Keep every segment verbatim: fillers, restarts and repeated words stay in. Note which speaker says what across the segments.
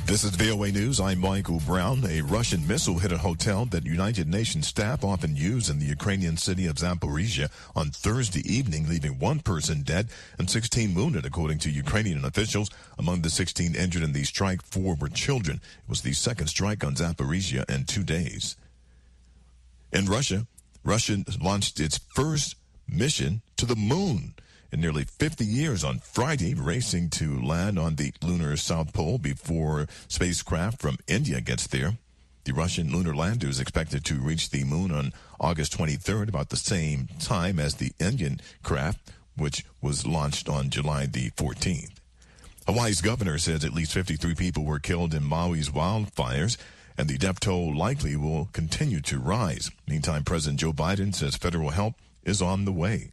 Speaker 1: This is V O A News. I'm Michael Brown. A Russian missile hit a hotel that United Nations staff often use in the Ukrainian city of Zaporizhia on Thursday evening, leaving one person dead and sixteen wounded, according to Ukrainian officials. Among the sixteen injured in the strike, four were children. It was the second strike on Zaporizhia in two days. In Russia, Russia launched its first mission to the moon in nearly fifty years on Friday, racing to land on the lunar South Pole before spacecraft from India gets there. The Russian lunar lander is expected to reach the moon on August twenty-third, about the same time as the Indian craft, which was launched on July the fourteenth. Hawaii's governor says at least fifty-three people were killed in Maui's wildfires, and the death toll likely will continue to rise. Meantime, President Joe Biden says federal help is on the way.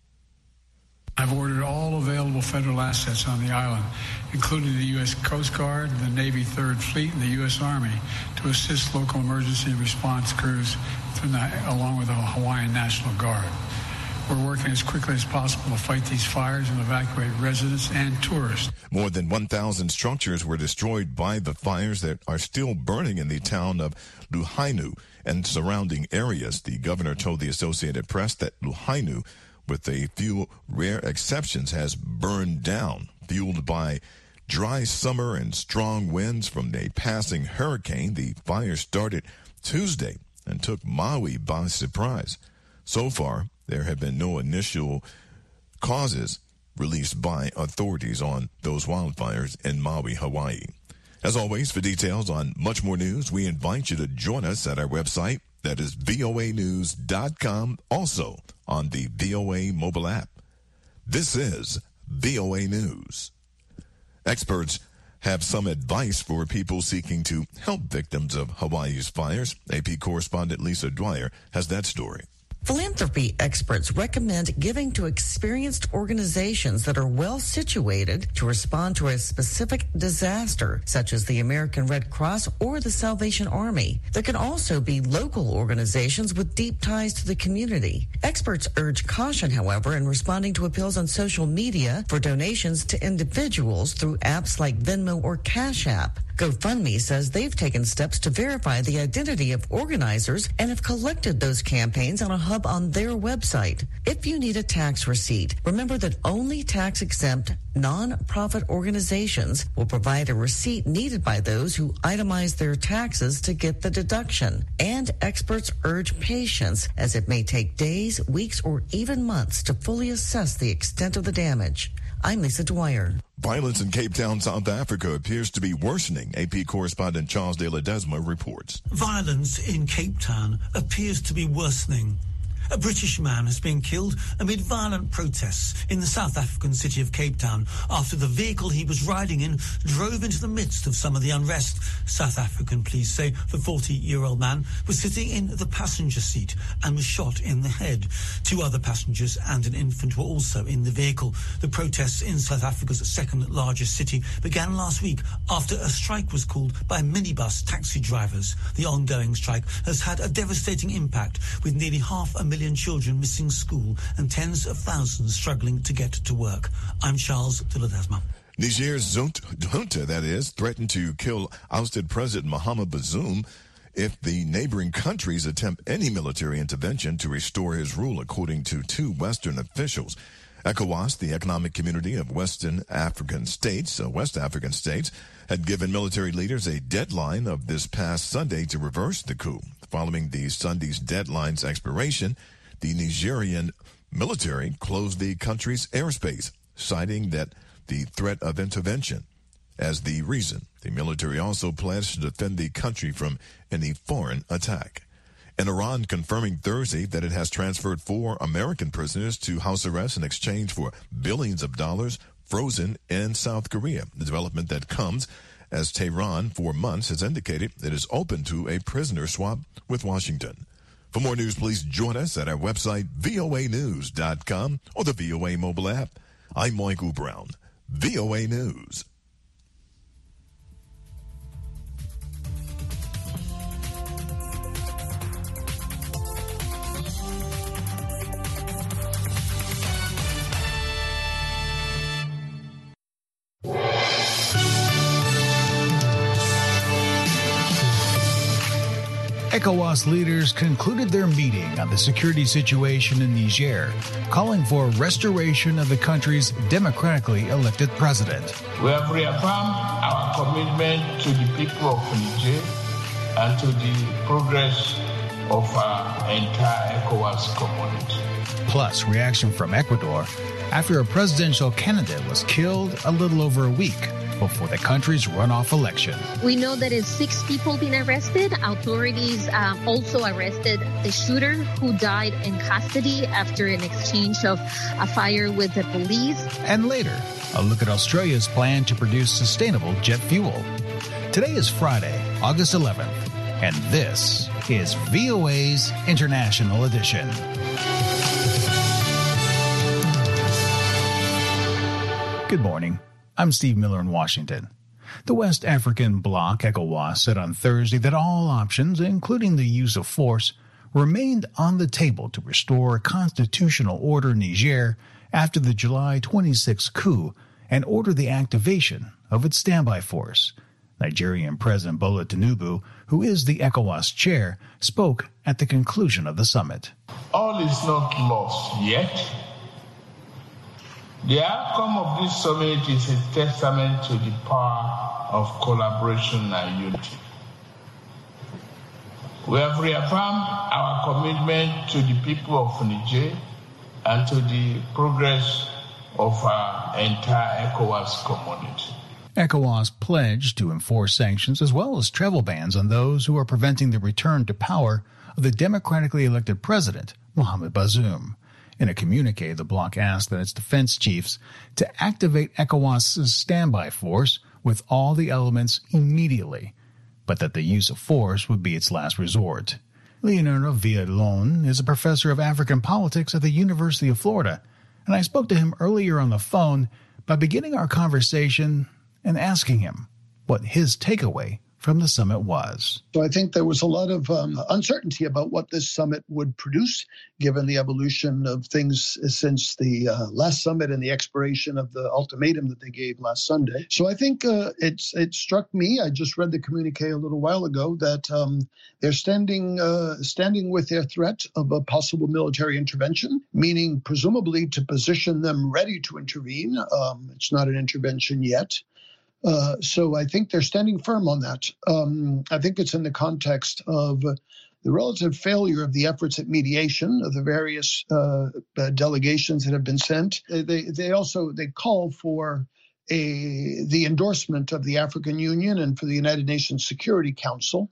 Speaker 2: I've ordered all available federal assets on the island, including the U S Coast Guard, the Navy Third Fleet, and the U S Army, to assist local emergency response crews from the, along with the Hawaiian National Guard. We're working as quickly as possible to fight these fires and evacuate residents and tourists.
Speaker 1: More than one thousand structures were destroyed by the fires that are still burning in the town of Lahaina and surrounding areas. The governor told the Associated Press that Lahaina, with a few rare exceptions, has burned down, fueled by dry summer and strong winds from a passing hurricane. The fire started Tuesday and took Maui by surprise. So far, there have been no initial causes released by authorities on those wildfires in Maui, Hawaii. As always, for details on much more news, we invite you to join us at our website. That is V O A news dot com, also on the V O A mobile app. This is V O A News. Experts have some advice for people seeking to help victims of Hawaii's fires. A P correspondent Lisa Dwyer has that story.
Speaker 3: Philanthropy experts recommend giving to experienced organizations that are well situated to respond to a specific disaster, such as the American Red Cross or the Salvation Army. There can also be local organizations with deep ties to the community. Experts urge caution, however, in responding to appeals on social media for donations to individuals through apps like Venmo or Cash App. GoFundMe says they've taken steps to verify the identity of organizers and have collected those campaigns on a hub on their website. If you need a tax receipt, remember that only tax-exempt, non-profit organizations will provide a receipt needed by those who itemize their taxes to get the deduction. And experts urge patience, as it may take days, weeks, or even months to fully assess the extent of the damage. I'm Lisa Dwyer.
Speaker 1: Violence in Cape Town, South Africa appears to be worsening. A P correspondent Charles De La Desma reports.
Speaker 4: Violence in Cape Town appears to be worsening. A British man has been killed amid violent protests in the South African city of Cape Town after the vehicle he was riding in drove into the midst of some of the unrest. South African police say the forty-year-old man was sitting in the passenger seat and was shot in the head. Two other passengers and an infant were also in the vehicle. The protests in South Africa's second largest city began last week after a strike was called by minibus taxi drivers. The ongoing strike has had a devastating impact, with nearly half a million children missing school and tens of thousands struggling to get to work. I'm Charles De La Desma.
Speaker 1: Niger's junta, that is, threatened to kill ousted President Mohamed Bazoum if the neighboring countries attempt any military intervention to restore his rule, according to two Western officials. ECOWAS, the Economic Community of Western African States, uh, West African states, had given military leaders a deadline of this past Sunday to reverse the coup. Following the Sunday's deadline's expiration, the Nigerian military closed the country's airspace, citing that the threat of intervention as the reason. The military also pledged to defend the country from any foreign attack. And Iran confirming Thursday that it has transferred four American prisoners to house arrest in exchange for billions of dollars frozen in South Korea. The development that comes as Tehran for months has indicated it is open to a prisoner swap with Washington. For more news, please join us at our website, V O A news dot com, or the V O A mobile app. I'm Michael Brown, V O A News.
Speaker 5: ECOWAS leaders concluded their meeting on the security situation in Niger, calling for restoration of the country's democratically elected president.
Speaker 6: We have reaffirmed our commitment to the people of Niger and to the progress of our entire ECOWAS community.
Speaker 5: Plus, reaction from Ecuador after a presidential candidate was killed a little over a week before the country's runoff election.
Speaker 7: We know that it's six people being arrested. Authorities um, also arrested the shooter who died in custody after an exchange of a fire with the police.
Speaker 5: And later, a look at Australia's plan to produce sustainable jet fuel. Today is Friday, August eleventh, and this is V O A's International Edition. Good morning. I'm Steve Miller in Washington. The West African bloc, ECOWAS, said on Thursday that all options, including the use of force, remained on the table to restore constitutional order in Niger after the July twenty-sixth coup and order the activation of its standby force. Nigerian President Bola Tinubu, who is the ECOWAS chair, spoke at the conclusion of the summit.
Speaker 6: All is not lost yet. The outcome of this summit is a testament to the power of collaboration and unity. We have reaffirmed our commitment to the people of Niger and to the progress of our entire ECOWAS community.
Speaker 5: ECOWAS pledged to enforce sanctions as well as travel bans on those who are preventing the return to power of the democratically elected president, Mohamed Bazoum. In a communique, the bloc asked that its defense chiefs to activate ECOWAS's standby force with all the elements immediately, but that the use of force would be its last resort. Leonardo Villalon is a professor of African politics at the University of Florida, and I spoke to him earlier on the phone by beginning our conversation and asking him what his takeaway from the summit was.
Speaker 8: So I think there was a lot of um, uncertainty about what this summit would produce, given the evolution of things since the uh, last summit and the expiration of the ultimatum that they gave last Sunday. So I think uh, it's it struck me, I just read the communique a little while ago, that um, they're standing uh, standing with their threat of a possible military intervention, meaning presumably to position them ready to intervene. Um, it's not an intervention yet. Uh, so I think they're standing firm on that. Um, I think it's in the context of the relative failure of the efforts at mediation of the various uh, uh, delegations that have been sent. They they also they call for a the endorsement of the African Union and for the United Nations Security Council.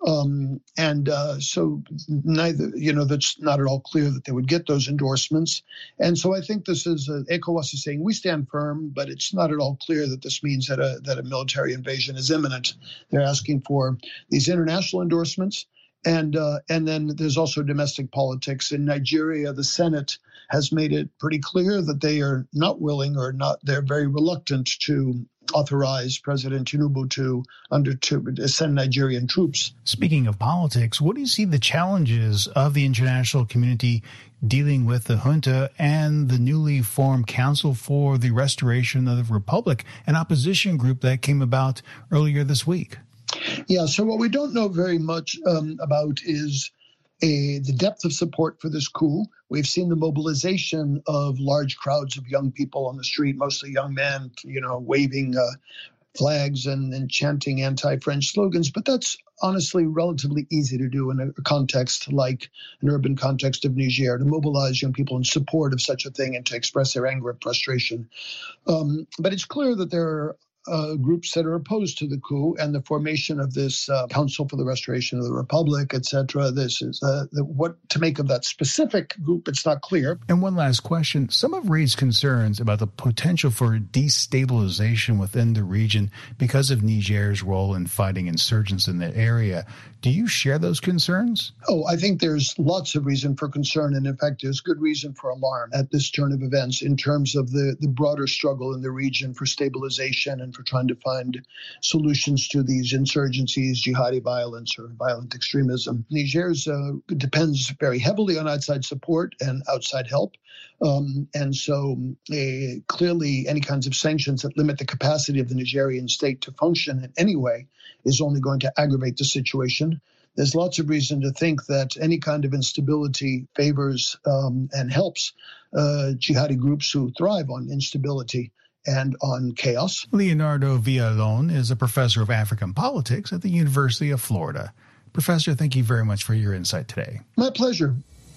Speaker 8: Um, and uh, so neither, you know, that's not at all clear that they would get those endorsements. And so I think this is, uh, ECOWAS is saying we stand firm, but it's not at all clear that this means that a, that a military invasion is imminent. They're asking for these international endorsements. And uh, and then there's also domestic politics. In Nigeria, the Senate has made it pretty clear that they are not willing or not, they're very reluctant to authorize President Tinubu to under to send Nigerian troops.
Speaker 5: Speaking of politics, what do you see the challenges of the international community dealing with the junta and the newly formed Council for the Restoration of the Republic, an opposition group that came about earlier this week?
Speaker 8: Yeah, so what we don't know very much um, about is a, the depth of support for this coup. We've seen the mobilization of large crowds of young people on the street, mostly young men, you know, waving uh, flags and, and chanting anti-French slogans. But that's honestly relatively easy to do in a context like an urban context of Niger, to mobilize young people in support of such a thing and to express their anger and frustration. Um, but it's clear that there are Uh, groups that are opposed to the coup and the formation of this uh, Council for the Restoration of the Republic, et cetera. This is uh, the, what to make of that specific group. It's not clear.
Speaker 5: And one last question. Some have raised concerns about the potential for destabilization within the region because of Niger's role in fighting insurgents in that area. Do you share those concerns?
Speaker 8: Oh, I think there's lots of reason for concern. And in fact, there's good reason for alarm at this turn of events in terms of the, the broader struggle in the region for stabilization and for trying to find solutions to these insurgencies, jihadi violence or violent extremism. Niger's uh, depends very heavily on outside support and outside help. Um, and so uh, clearly any kinds of sanctions that limit the capacity of the Nigerian state to function in any way is only going to aggravate the situation. there's lots of reason to think that any kind of instability favors um, and helps uh, jihadi groups who thrive on instability and on chaos.
Speaker 5: Leonardo Villalon is a professor of African politics at the University of Florida. Professor, thank you very much for your insight today.
Speaker 8: My pleasure.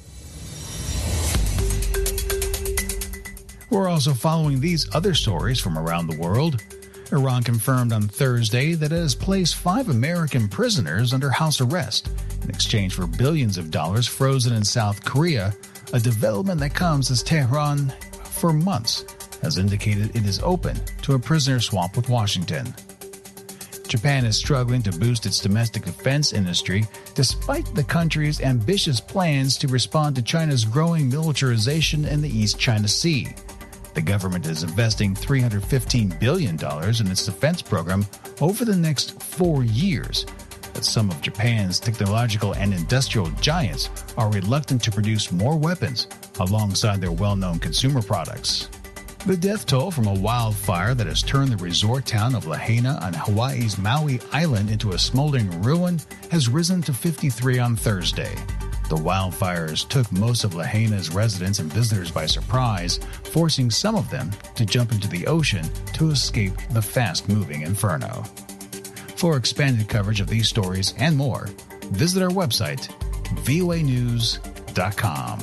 Speaker 5: We're also following these other stories from around the world. Iran confirmed on Thursday that it has placed five American prisoners under house arrest in exchange for billions of dollars frozen in South Korea, a development that comes as Tehran, for months, has indicated it is open to a prisoner swap with Washington. Japan is struggling to boost its domestic defense industry despite the country's ambitious plans to respond to China's growing militarization in the East China Sea. The government is investing three hundred fifteen billion dollars in its defense program over the next four years. But some of Japan's technological and industrial giants are reluctant to produce more weapons alongside their well-known consumer products. The death toll from a wildfire that has turned the resort town of Lahaina on Hawaii's Maui Island into a smoldering ruin has risen to fifty-three on Thursday. The wildfires took most of Lahaina's residents and visitors by surprise, forcing some of them to jump into the ocean to escape the fast-moving inferno. For expanded coverage of these stories and more, visit our website, V O A news dot com.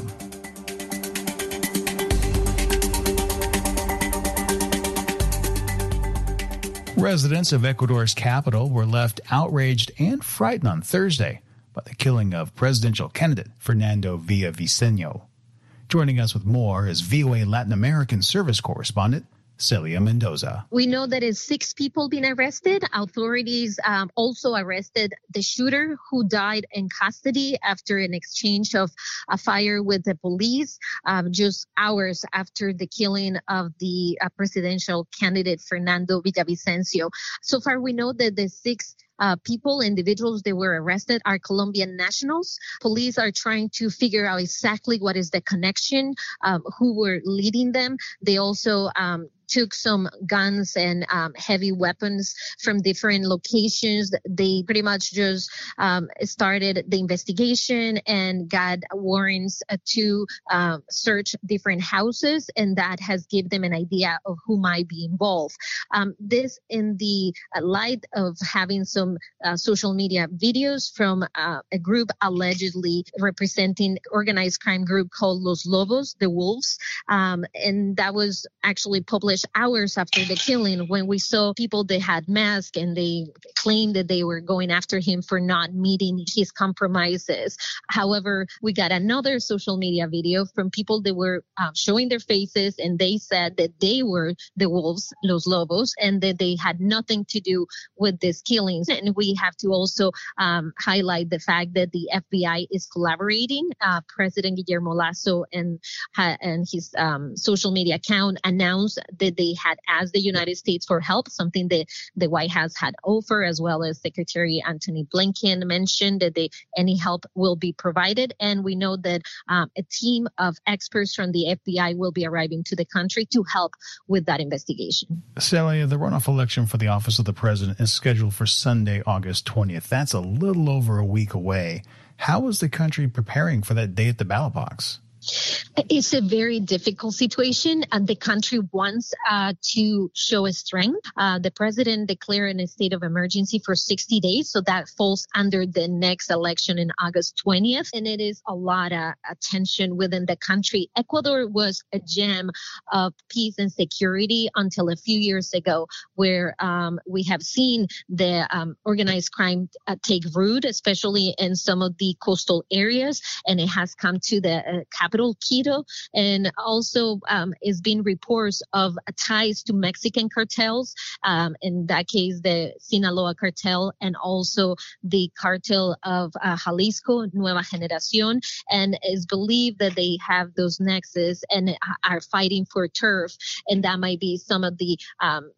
Speaker 5: Residents of Ecuador's capital were left outraged and frightened on Thursday by the killing of presidential candidate Fernando Villavicencio. Joining us with more is V O A Latin American service correspondent Celia Mendoza.
Speaker 7: We know that is six people being arrested. Authorities um, also arrested the shooter who died in custody after an exchange of a fire with the police um, just hours after the killing of the uh, presidential candidate Fernando Villavicencio. So far, we know that the six Uh, people, individuals that were arrested are Colombian nationals. Police are trying to figure out exactly what is the connection, um, who were leading them. They also um, took some guns and um, heavy weapons from different locations. They pretty much just um, started the investigation and got warrants uh, to uh, search different houses, and that has given them an idea of who might be involved. Um, this in the uh, light of having some Uh, social media videos from uh, a group allegedly representing organized crime group called Los Lobos, the Wolves. Um, and that was actually published hours after the killing when we saw people that had masks and they claimed that they were going after him for not meeting his compromises. However, we got another social media video from people that were uh, showing their faces, and they said that they were the Wolves, Los Lobos, and that they had nothing to do with these killings. And we have to also um, highlight the fact that the F B I is collaborating. Uh, President Guillermo Lasso and, uh, and his um, social media account announced that they had asked the United States for help, something that the White House had offered, as well as Secretary Antony Blinken mentioned that they, any help will be provided. And we know that um, a team of experts from the F B I will be arriving to the country to help with that investigation.
Speaker 5: Celia, the runoff election for the office of the president is scheduled for Sunday, August twentieth. That's a little over a week away. How is the country preparing for that day at the ballot box?
Speaker 7: It's a very difficult situation, and the country wants uh, to show its strength. Uh, the president declared a state of emergency for sixty days, so that falls under the next election in August twentieth, and it is a lot of tension within the country. Ecuador was a gem of peace and security until a few years ago, where um, we have seen the um, organized crime uh, take root, especially in some of the coastal areas, and it has come to the uh, capital, Quito, and also um, is being reports of ties to Mexican cartels, um, in that case the Sinaloa cartel, and also the cartel of uh, Jalisco, Nueva Generación, and is believed that they have those nexus and are fighting for turf, and that might be some of the um,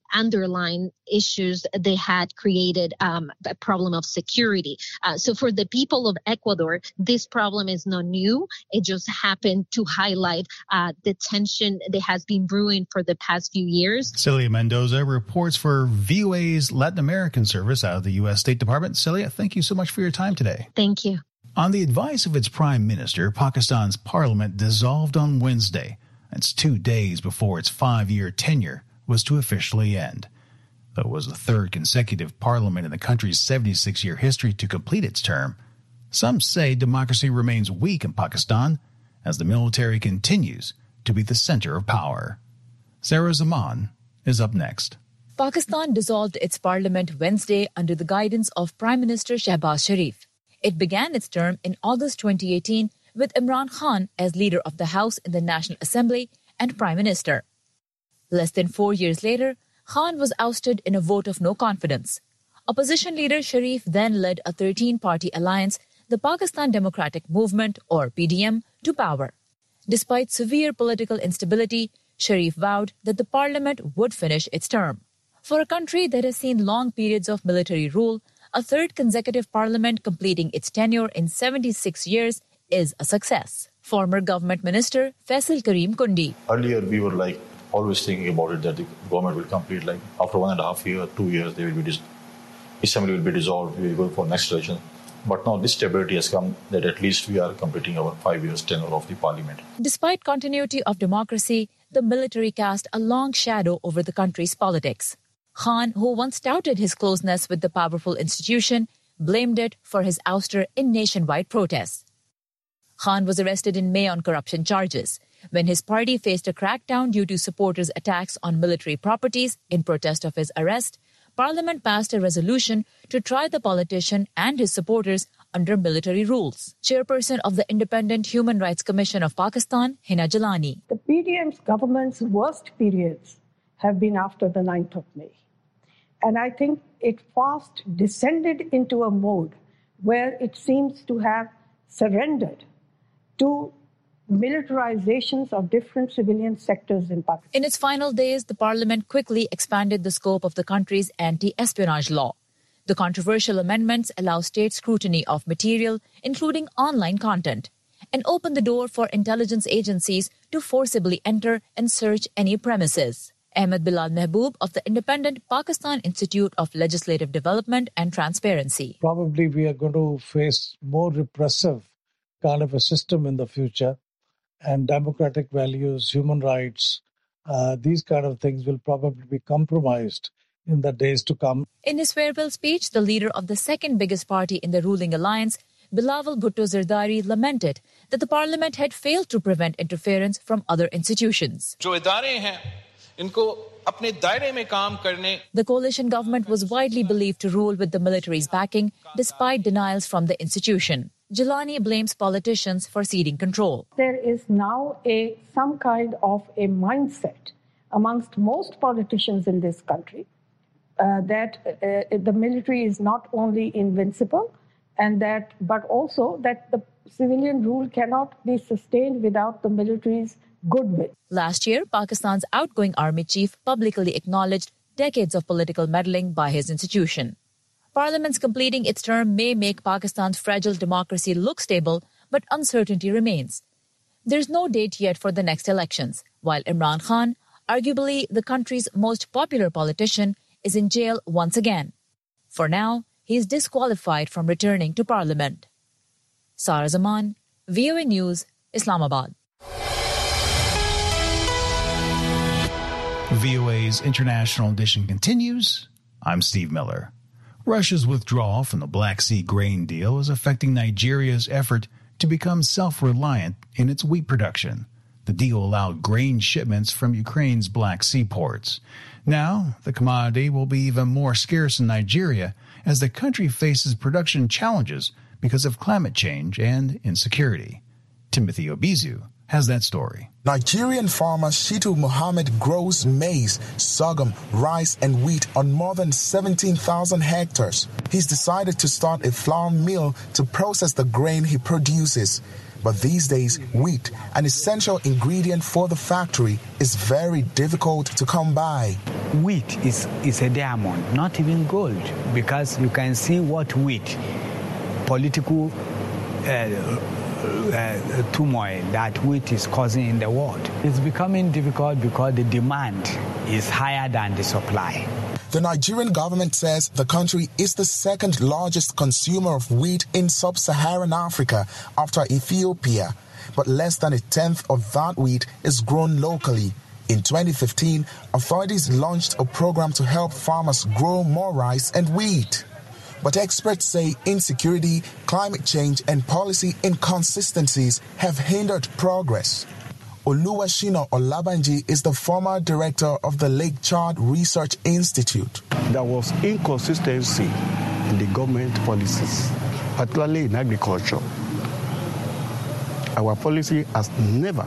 Speaker 7: underlying issues, they had created um, a problem of security. Uh, so for the people of Ecuador, this problem is not new. It just happened to highlight uh, the tension that has been brewing for the past few years.
Speaker 5: Celia Mendoza reports for V O A's Latin American service out of the U S State Department. Celia, thank you so much for your time today.
Speaker 7: Thank you.
Speaker 5: On the advice of its prime minister, Pakistan's parliament dissolved on Wednesday. That's two days before its five-year tenure was to officially end. Though it was the third consecutive parliament in the country's seventy-six-year history to complete its term, some say democracy remains weak in Pakistan as the military continues to be the center of power. Sarah Zaman is up next.
Speaker 9: Pakistan dissolved its parliament Wednesday under the guidance of Prime Minister Shehbaz Sharif. It began its term in August twenty eighteen with Imran Khan as leader of the House in the National Assembly and Prime Minister. Less than four years later, Khan was ousted in a vote of no confidence. Opposition leader Sharif then led a thirteen-party alliance, the Pakistan Democratic Movement, or P D M, to power. Despite severe political instability, Sharif vowed that the parliament would finish its term. For a country that has seen long periods of military rule, a third consecutive parliament completing its tenure in seventy-six years is a success. Former government minister Faisal Karim Kundi.
Speaker 10: Earlier, we were like always thinking about it that the government will complete like after one and a half year, two years, they will be dis- assembly will be dissolved. We will go for next election. But now this stability has come that at least we are completing our five years tenure of the parliament.
Speaker 9: Despite continuity of democracy, the military cast a long shadow over the country's politics. Khan, who once touted his closeness with the powerful institution, blamed it for his ouster in nationwide protests. Khan was arrested in May on corruption charges. When his party faced a crackdown due to supporters' attacks on military properties in protest of his arrest, Parliament passed a resolution to try the politician and his supporters under military rules. Chairperson of the Independent Human Rights Commission of Pakistan, Hina Jalani.
Speaker 11: The P D M's government's worst periods have been after the ninth of May. And I think it fast descended into a mode where it seems to have surrendered to militarizations of different civilian sectors in Pakistan.
Speaker 9: In its final days, the parliament quickly expanded the scope of the country's anti-espionage law. The controversial amendments allow state scrutiny of material, including online content, and open the door for intelligence agencies to forcibly enter and search any premises. Ahmed Bilal Mehboob of the independent Pakistan Institute of Legislative Development and Transparency.
Speaker 12: Probably we are going to face more repressive kind of a system in the future, and democratic values, human rights, uh, these kind of things will probably be compromised in the days to come.
Speaker 9: In his farewell speech, the leader of the second biggest party in the ruling alliance, Bilawal Bhutto Zardari, lamented that the parliament had failed to prevent interference from other institutions. The coalition government was widely believed to rule with the military's backing, despite denials from the institution. Jalani blames politicians for ceding control.
Speaker 11: There is now a some kind of a mindset amongst most politicians in this country uh, that uh, the military is not only invincible, and that, but also that the civilian rule cannot be sustained without the military's goodwill.
Speaker 9: Last year, Pakistan's outgoing army chief publicly acknowledged decades of political meddling by his institution. Parliament's completing its term may make Pakistan's fragile democracy look stable, but uncertainty remains. There's no date yet for the next elections, while Imran Khan, arguably the country's most popular politician, is in jail once again. For now, he is disqualified from returning to Parliament. Sara Zaman, V O A News, Islamabad.
Speaker 5: V O A's International Edition continues. I'm Steve Miller. Russia's withdrawal from the Black Sea grain deal is affecting Nigeria's effort to become self-reliant in its wheat production. The deal allowed grain shipments from Ukraine's Black Sea ports. Now, the commodity will be even more scarce in Nigeria as the country faces production challenges because of climate change and insecurity. Timothy Obizu has that story.
Speaker 13: Nigerian farmer Shitu Muhammad grows maize, sorghum, rice, and wheat on more than seventeen thousand hectares. He's decided to start a flour mill to process the grain he produces. But these days, wheat, an essential ingredient for the factory, is very difficult to come by.
Speaker 14: Wheat is, is a diamond, not even gold, because you can see what wheat, political uh, uh, turmoil that wheat is causing in the world. It's becoming difficult because the demand is higher than the supply.
Speaker 13: The Nigerian government says the country is the second largest consumer of wheat in sub-Saharan Africa after Ethiopia, but less than a tenth of that wheat is grown locally. In twenty fifteen, authorities launched a program to help farmers grow more rice and wheat. But experts say insecurity, climate change, and policy inconsistencies have hindered progress. Oluwashina Olabanji is the former director of the Lake Chad Research Institute.
Speaker 15: There was inconsistency in the government policies, particularly in agriculture. Our policy has never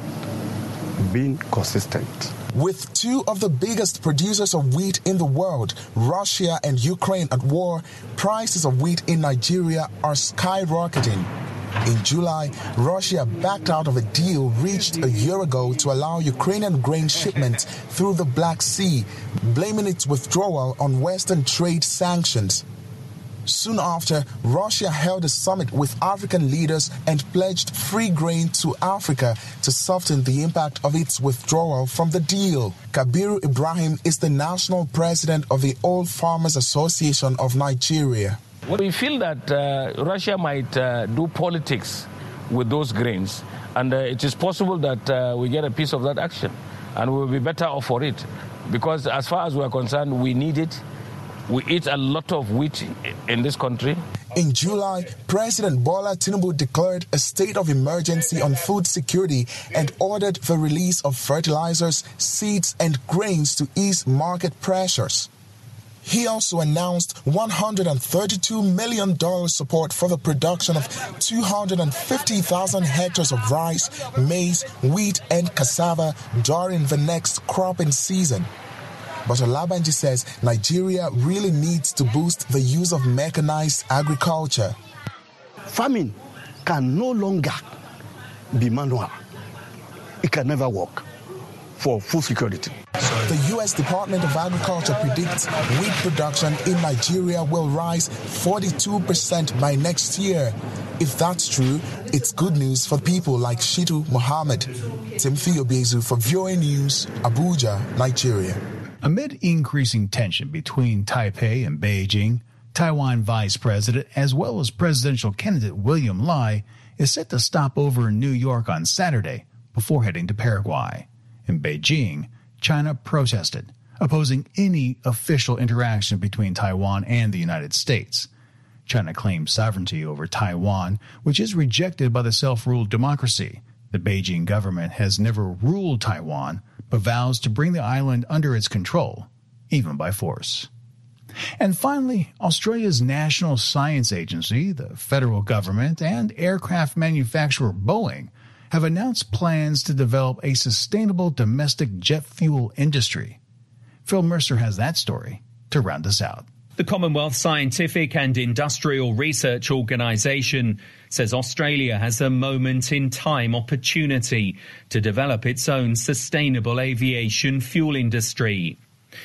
Speaker 15: been consistent.
Speaker 13: With two of the biggest producers of wheat in the world, Russia and Ukraine at war, prices of wheat in Nigeria are skyrocketing. In July, Russia backed out of a deal reached a year ago to allow Ukrainian grain shipments through the Black Sea, blaming its withdrawal on Western trade sanctions. Soon after, Russia held a summit with African leaders and pledged free grain to Africa to soften the impact of its withdrawal from the deal. Kabiru Ibrahim is the national president of the Old Farmers Association of Nigeria.
Speaker 16: We feel that uh, Russia might uh, do politics with those grains, and uh, it is possible that uh, we get a piece of that action, and we will be better off for it. Because as far as we are concerned, we need it. We eat a lot of wheat in this country.
Speaker 13: In July, President Bola Tinubu declared a state of emergency on food security and ordered the release of fertilizers, seeds, and grains to ease market pressures. He also announced one hundred thirty-two million dollars support for the production of two hundred fifty thousand hectares of rice, maize, wheat, and cassava during the next cropping season. But Olabanji says Nigeria really needs to boost the use of mechanized agriculture.
Speaker 15: Farming can no longer be manual. It can never work for food security.
Speaker 13: The U S Department of Agriculture predicts wheat production in Nigeria will rise forty-two percent by next year. If that's true, it's good news for people like Shitu Mohammed. Timothy Obiezu for V O A News, Abuja, Nigeria.
Speaker 5: Amid increasing tension between Taipei and Beijing, Taiwan Vice President as well as presidential candidate William Lai is set to stop over in New York on Saturday before heading to Paraguay. In Beijing, China protested, opposing any official interaction between Taiwan and the United States. China claims sovereignty over Taiwan, which is rejected by the self-ruled democracy. The Beijing government has never ruled Taiwan, but vows to bring the island under its control, even by force. And finally, Australia's National Science Agency, the federal government, and aircraft manufacturer Boeing have announced plans to develop a sustainable domestic jet fuel industry. Phil Mercer has that story to round us out.
Speaker 17: The Commonwealth Scientific and Industrial Research Organisation says Australia has a moment-in-time opportunity to develop its own sustainable aviation fuel industry.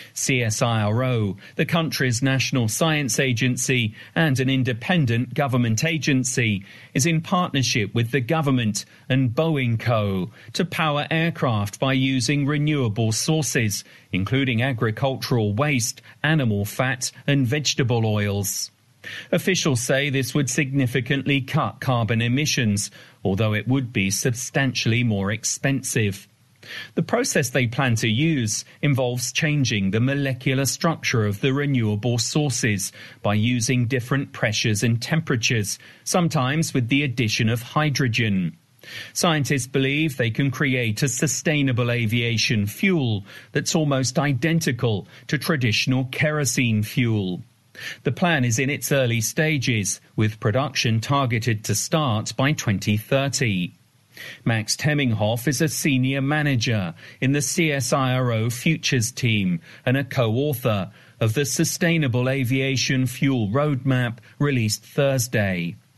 Speaker 17: C S I R O, the country's national science agency and an independent government agency, is in partnership with the government and Boeing Co. to power aircraft by using renewable sources, including agricultural waste, animal fat and vegetable oils. Officials say this would significantly cut carbon emissions, although it would be substantially more expensive. The process they plan to use involves changing the molecular structure of the renewable sources by using different pressures and temperatures, sometimes with the addition of hydrogen. Scientists believe they can create a sustainable aviation fuel that's almost identical to traditional kerosene fuel. The plan is in its early stages, with production targeted to start by twenty thirty. Max Temminghoff is a senior manager in the C S I R O Futures team and a co-author of the Sustainable Aviation Fuel Roadmap released Thursday.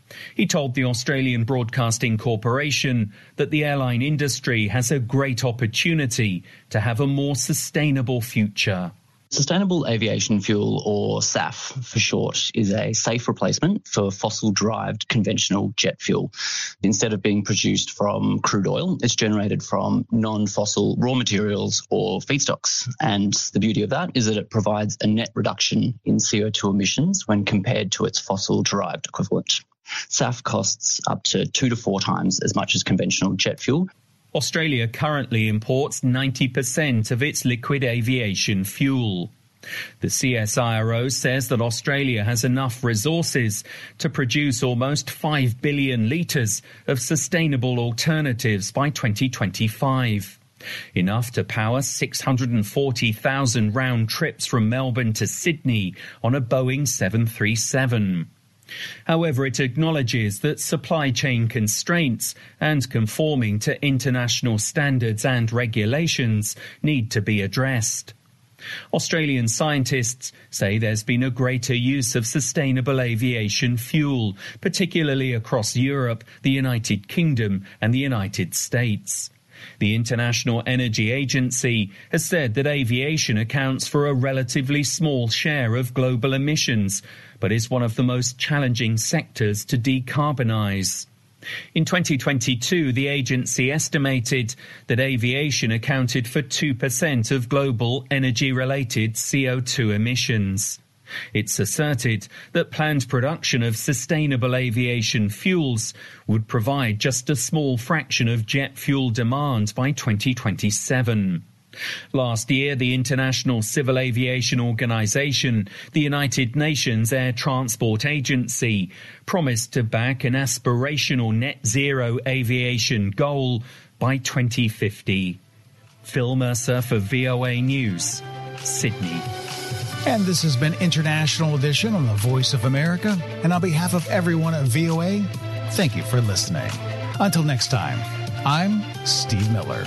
Speaker 17: He told the Australian Broadcasting Corporation that the airline industry has a great opportunity to have a more sustainable future.
Speaker 18: Sustainable aviation fuel, or S A F for short, is a safe replacement for fossil-derived conventional jet fuel. Instead of being produced from crude oil, it's generated from non-fossil raw materials or feedstocks. And the beauty of that is that it provides a net reduction in C O two emissions when compared to its fossil-derived equivalent. S A F costs up to two to four times as much as conventional jet fuel.
Speaker 17: Australia currently imports ninety percent of its liquid aviation fuel. The C S I R O says that Australia has enough resources to produce almost five billion litres of sustainable alternatives by twenty twenty-five. Enough to power six hundred forty thousand round trips from Melbourne to Sydney on a Boeing seven thirty-seven. However, it acknowledges that supply chain constraints and conforming to international standards and regulations need to be addressed. Australian scientists say there's been a greater use of sustainable aviation fuel, particularly across Europe, the United Kingdom and the United States. The International Energy Agency has said that aviation accounts for a relatively small share of global emissions, but is one of the most challenging sectors to decarbonise. In twenty twenty-two, the agency estimated that aviation accounted for two percent of global energy-related C O two emissions. It's asserted that planned production of sustainable aviation fuels would provide just a small fraction of jet fuel demand by twenty twenty-seven. Last year, the International Civil Aviation Organization, the United Nations Air Transport Agency, promised to back an aspirational net zero aviation goal by twenty fifty. Phil Mercer for V O A News, Sydney.
Speaker 5: And this has been International Edition on the Voice of America. And on behalf of everyone at V O A, thank you for listening. Until next time, I'm Steve Miller.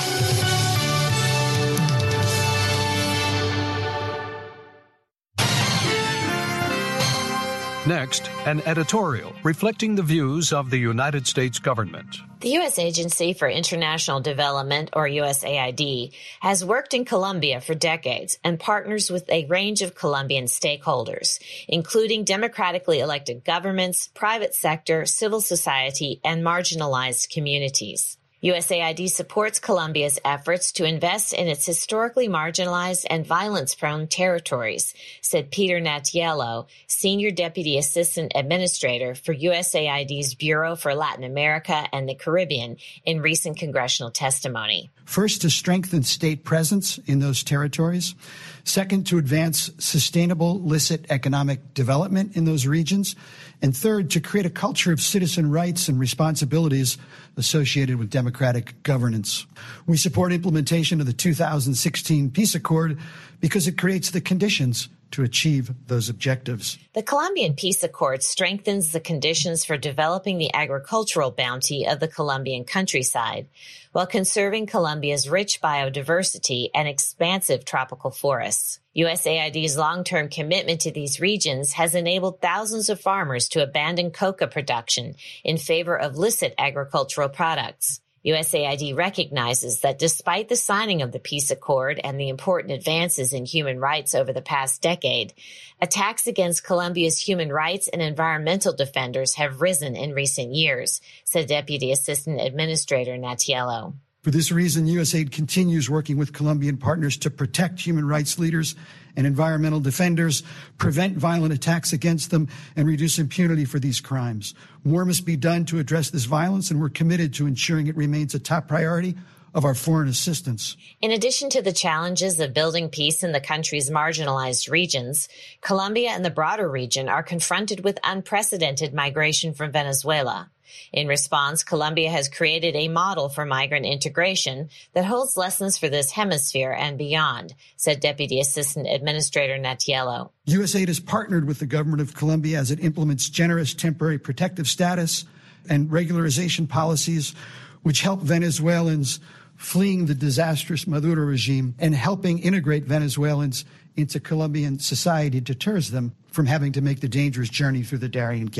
Speaker 19: Next, an editorial reflecting the views of the United States government.
Speaker 20: The U S Agency for International Development, or U S A I D, has worked in Colombia for decades and partners with a range of Colombian stakeholders, including democratically elected governments, private sector, civil society, and marginalized communities. U S A I D supports Colombia's efforts to invest in its historically marginalized and violence-prone territories, said Peter Natiello, Senior Deputy Assistant Administrator for U S A I D's Bureau for Latin America and the Caribbean, in recent congressional testimony.
Speaker 21: First, to strengthen state presence in those territories. Second, to advance sustainable, licit economic development in those regions. And third, to create a culture of citizen rights and responsibilities associated with democratic governance. We support implementation of the two thousand sixteen Peace Accord because it creates the conditions to achieve those objectives.
Speaker 20: The Colombian Peace Accord strengthens the conditions for developing the agricultural bounty of the Colombian countryside, while conserving Colombia's rich biodiversity and expansive tropical forests. U S A I D's long-term commitment to these regions has enabled thousands of farmers to abandon coca production in favor of licit agricultural products. U S A I D recognizes that despite the signing of the Peace Accord and the important advances in human rights over the past decade, attacks against Colombia's human rights and environmental defenders have risen in recent years, said Deputy Assistant Administrator Natiello.
Speaker 21: For this reason, U S A I D continues working with Colombian partners to protect human rights leaders and environmental defenders, prevent violent attacks against them, and reduce impunity for these crimes. More must be done to address this violence, and we're committed to ensuring it remains a top priority of our foreign assistance.
Speaker 20: In addition to the challenges of building peace in the country's marginalized regions, Colombia and the broader region are confronted with unprecedented migration from Venezuela. In response, Colombia has created a model for migrant integration that holds lessons for this hemisphere and beyond, said Deputy Assistant Administrator Natiello.
Speaker 21: U S A I D has partnered with the government of Colombia as it implements generous temporary protective status and regularization policies, which help Venezuelans fleeing the disastrous Maduro regime and helping integrate Venezuelans into Colombian society deters them from having to make the dangerous journey through the Darien Gap.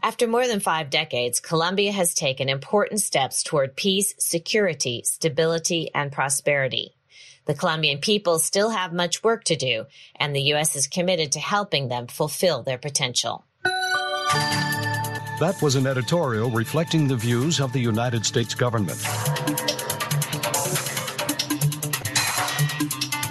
Speaker 20: After more than five decades, Colombia has taken important steps toward peace, security, stability, and prosperity. The Colombian people still have much work to do, and the U S is committed to helping them fulfill their potential.
Speaker 19: That was an editorial reflecting the views of the United States government.